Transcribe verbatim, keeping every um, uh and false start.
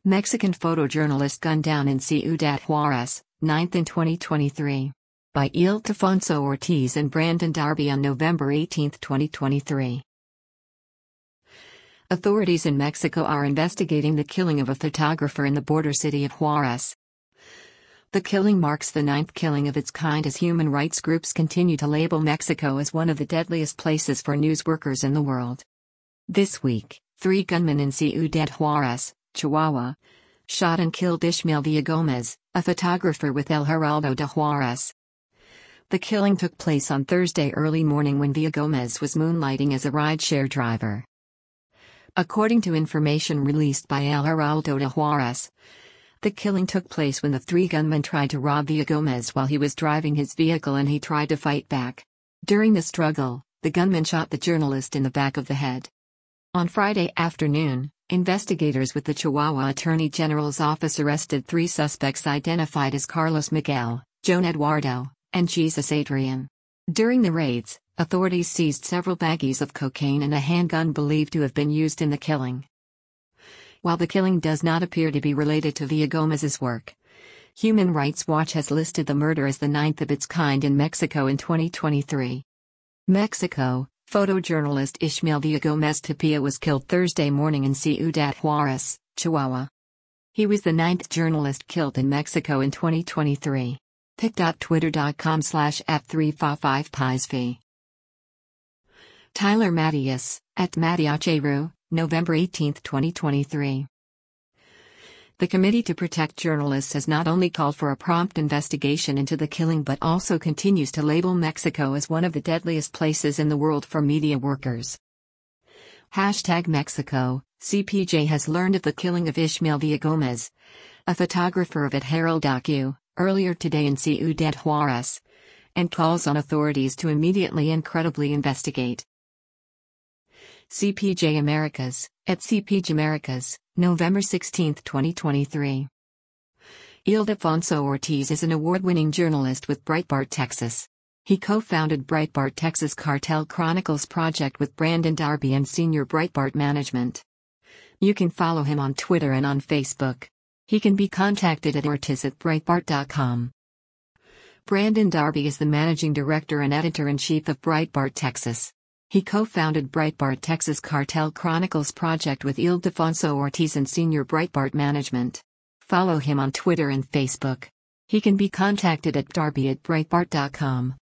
Mexican photojournalist gunned down in Ciudad Juarez, ninth in twenty twenty-three. By Ildefonso Ortiz and Brandon Darby on November eighteenth, twenty twenty-three. Authorities in Mexico are investigating the killing of a photographer in the border city of Juarez. The killing marks the ninth killing of its kind as human rights groups continue to label Mexico as one of the deadliest places for news workers in the world. This week, three gunmen in Ciudad Juarez, Chihuahua, shot and killed Ishmael Villagomez, a photographer with El Heraldo de Juarez. The killing took place on Thursday early morning when Villagomez was moonlighting as a rideshare driver. According to information released by El Heraldo de Juarez, the killing took place when the three gunmen tried to rob Villagomez while he was driving his vehicle and he tried to fight back. During the struggle, the gunman shot the journalist in the back of the head. On Friday afternoon, investigators with the Chihuahua Attorney General's office arrested three suspects identified as Carlos Miguel, Joan Eduardo, and Jesus Adrian. During the raids, authorities seized several baggies of cocaine and a handgun believed to have been used in the killing. While the killing does not appear to be related to Villagomez's work, Human Rights Watch has listed the murder as the ninth of its kind in Mexico in twenty twenty-three. Mexico. Photojournalist Ishmael Villagomez Tapia was killed Thursday morning in Ciudad Juarez, Chihuahua. He was the ninth journalist killed in Mexico in twenty twenty-three. pic dot twitter dot com slash f three five five P I S V. Tyler Matias, at Matiacheru, November eighteenth, twenty twenty-three. The Committee to Protect Journalists has not only called for a prompt investigation into the killing but also continues to label Mexico as one of the deadliest places in the world for media workers. Hashtag Mexico, C P J has learned of the killing of Ishmael Villagomez, a photographer of El Heraldo, earlier today in Ciudad Juarez, and calls on authorities to immediately and credibly investigate. C P J Americas, at C P J Americas, November sixteenth, twenty twenty-three. Ildefonso Ortiz is an award-winning journalist with Breitbart Texas. He co-founded Breitbart Texas Cartel Chronicles project with Brandon Darby and senior Breitbart management. You can follow him on Twitter and on Facebook. He can be contacted at ortiz at breitbart dot com. Brandon Darby is the managing director and editor-in-chief of Breitbart Texas. He co-founded Breitbart Texas Cartel Chronicles project with Ildefonso Ortiz and senior Breitbart management. Follow him on Twitter and Facebook. He can be contacted at darby at breitbart dot com.